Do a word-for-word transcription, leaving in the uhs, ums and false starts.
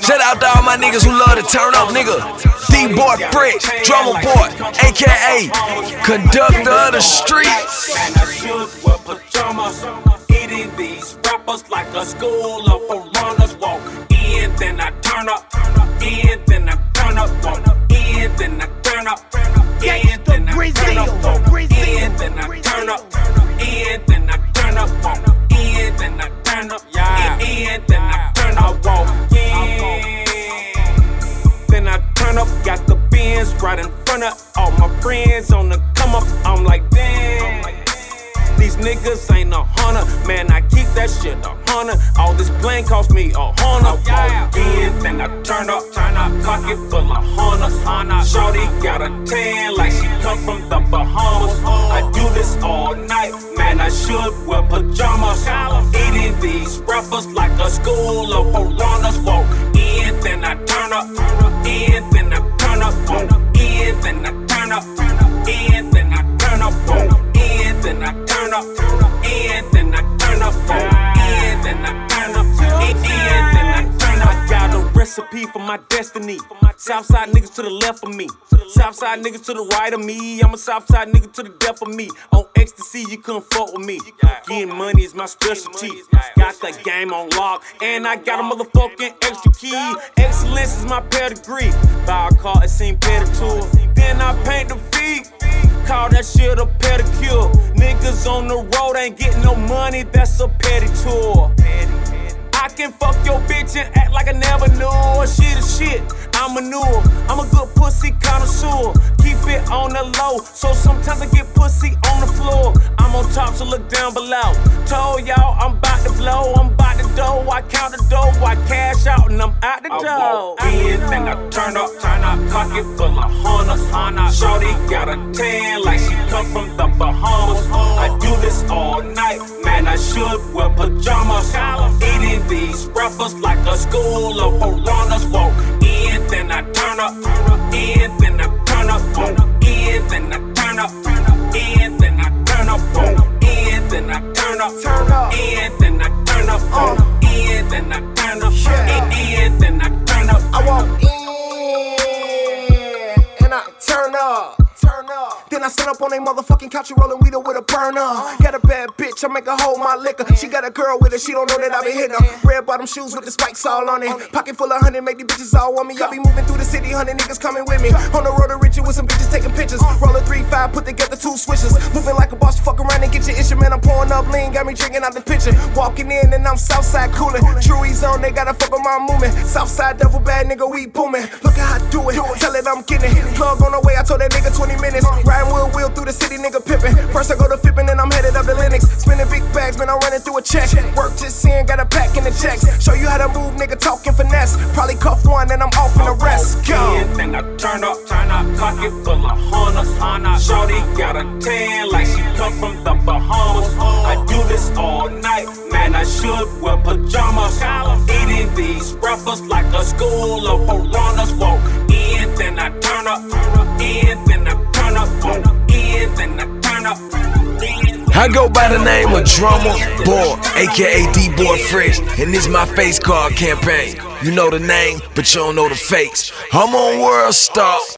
Shout out to all my niggas who love to turn up, nigga. D-Boy Fresh, Drummer Boy, A K A Conductor of the Streets. And I should wear pajamas, eating these rappers like a school of piranhas. Walk in, then I turn up, in, then I turn up, walk in, then I turn up, in, then I turn up, walk in, then I turn up, in, then I turn up, walk in, then I turn up, yeah, in, then I turn up, walk in, then I turn up, got the Benz right in front of all my friends on the come up. I'm like, damn, these niggas ain't a hundred, man. I keep that shit a hundred. All this plane cost me a hundred. I walk in, then I turn up, turn up, pocket full of hundreds. Shorty got a tan like she come from the Bahamas. I do this all night, man. I should wear pajamas. Eating these rappers like a school of piranhas. Walk in, then I turn up, in, then I turn up, walk in, then I turn up, in, then I turn up, walk in, then I turn up, in, then I turn up, in, then I turn up, in, then I turn up. I got a recipe for my destiny. Southside niggas to the left of me, Southside niggas to the right of me. I'm a Southside nigga to the death of me. On ecstasy, you couldn't fuck with me. Getting money is my specialty. Got the game on lock, and I got a motherfucking extra key. Excellence is my pedigree. Buy a car, it seem pedicure. Then I paint the feet. Call that shit a pedicure. Niggas on the road ain't getting no money, that's a petty tour. I can fuck your bitch and act like I never knew. She the shit, I'm manure. I'm a good pussy connoisseur. Keep it on the low, so sometimes I get pussy on the floor. I'm on top, so look down below. Told y'all I'm about to blow, I'm about to dough. I count the dough, I cash out, and I'm out the dough. I walk in, then I turn up, turn up, pocket full of hundreds. Shorty got a tan like she come from the Bahamas. I do this all night, man. I should wear pajamas. Eating these rappers like a school of piranhas. Walk in, then I turn up, in, then I turn up, walk in, then I turn up, in, then I turn up, walk in, then I turn up, in, then I turn up, walk in, then I turn up, in, then I turn up. I walk in and I turn up. Then I sit up on a motherfucking couch and rollin' weed up with a burner. Got a bad bitch, I make her hold my liquor. She got a girl with her, she don't know that I been hitting her. Red bottom shoes with the spikes all on it. Pocket full of honey, make these bitches all want me. I be moving through the city, hundred niggas coming with me. On the road to Richard with some bitches taking pictures. Roll a three five, put together two switches. Moving like a boss, fuck around and get your issue. Man, I'm pouring up lean, got me drinking out the pitcher. Walking in and I'm Southside coolin'. Truey's on, they gotta fuck with my movement. Southside devil bad nigga, we booming. Look at how I do it, tell it I'm getting it. Plug on the way, I told that nigga twenty minutes. Riding with a wheel through the city, nigga pimpin'. First I go to Fippin', then I'm headed up to Lennox. Spinning big bags, man, I'm running through a check. Work just in, got a pack in the checks. Show you how to move, nigga, talking finesse. Probably cuff one, then I'm off in the rest. Go. In, then I turn up, turn up, pocket full of hundreds. Shorty got a tan like she come from the Bahamas. I do this all night, man. I should wear pajamas. Eating these rappers like a school of piranhas. Walk in, then I turn up, in, then I turn up, walk in, then I turn up. I go by the name of Drummer Boy, A K A D-Boy Fresh, and this my face card campaign. You know the name, but you don't know the fakes. I'm on World Star.